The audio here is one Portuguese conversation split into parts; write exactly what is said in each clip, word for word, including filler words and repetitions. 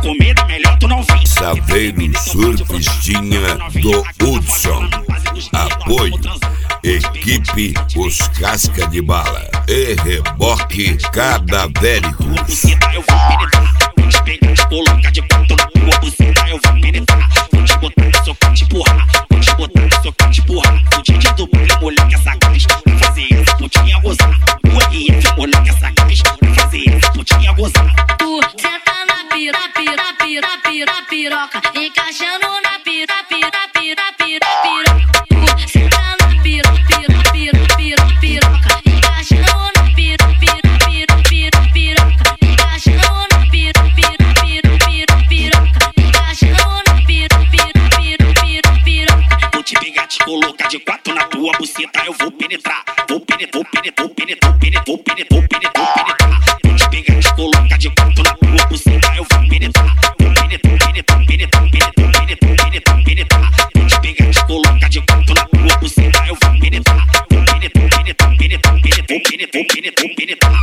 com medo, melhor tu não vir. Saveiro Surfistinha do Hudson. Apoio Equipe Os Casca de Bala e Reboque Cadavéricos. Eu vou penetrar, vou te pegar, te colocar de quatro na tua buceta. Eu vou penetrar, vou te botar no soco, te empurrar. Vou te botar no soco, te empurrar. O D J do baile, moleque, essa gás pra fazer essa putinha gozar. O R F, moleque, essa gás pra fazer essa putinha gozar. Tu senta na pira, pira, pira, pira, piroca, encaixando na pira, pira, pira, pira, piroca. Tu senta na pira, pira, pira, pira, piroca, encaixando na pira, pira, pira, pira, piroca, encaixando na pira, pira, pira, pira, piroca, encaixando na pira, pira, pira, pira, piroca. Vou te pegar, te colocar de quatro na tua buceta. Eu vou penetrar, vou penetrar, vou penetrar, vou penetrar, vou penetrar, vou penetrar, vou penetrar, vou penetrar. Vou te pegar, te colocar de quatro na tua buceta. Eu vou penetrar, vou penetrar, penetrar, penetrar, penetrar, penetrar, penetrar, penetrar. Vou te pegar, te colocar de quatro na tua buceta. Eu vou penetrar, vou penetrar, penetrar, penetrar, penetrar, vou penetrar, vou penetrar, vou penetrar.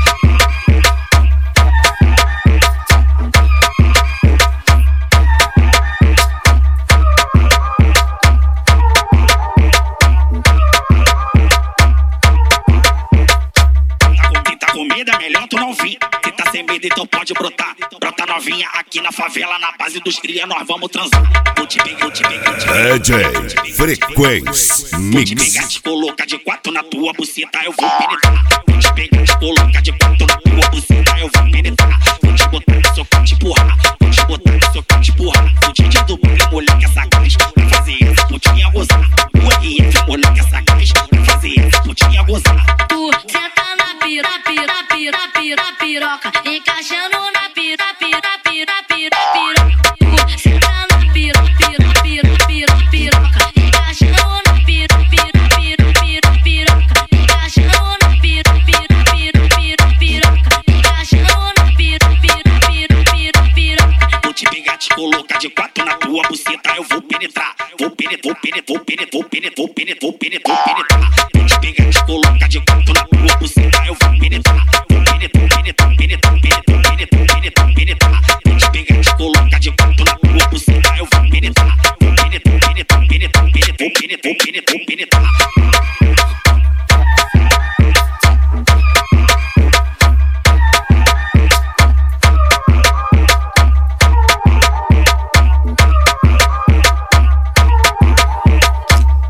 É melhor tu não vir, se tá sem medo então pode brotar. Brota novinha aqui na favela, na base dos cria, nós vamos transar. Vou te pegar, vou te pegar, vou te pegar. D J Frequência Vou te pegar, te colocar de quatro na tua buceta, eu vou penetrar. Vou te pegar, te colocar de quatro na tua buceta, eu vou penetrar. Vou te botar no soco, te empurrar. Vou te botar no soco, te empurrar. O D J do baile, moleque, essa gás pra fazer essa putinha gozar. O R F, moleque, essa gás pra fazer essa putinha gozar. Tu senta na pira, pira, pira, pira, piroca, encaixando na pira, pira, pira, pira, piroca. Tu senta na pira, pira, pira, pira, piroca, encaixando na pira, pira, pira, pira, piroca, encaixando na pira, pira, pira, pira, piroca, encaixando na pira, pira, pira, pira, piroca. Vou te pegar, te colocar de quatro na tua buceta, eu vou penetrar, vou penetrar, vou penetrar, vou penetrar, vou penetrar, vou penetrar, vou penetrar, vou penetrar. Vou te pegar, te colocar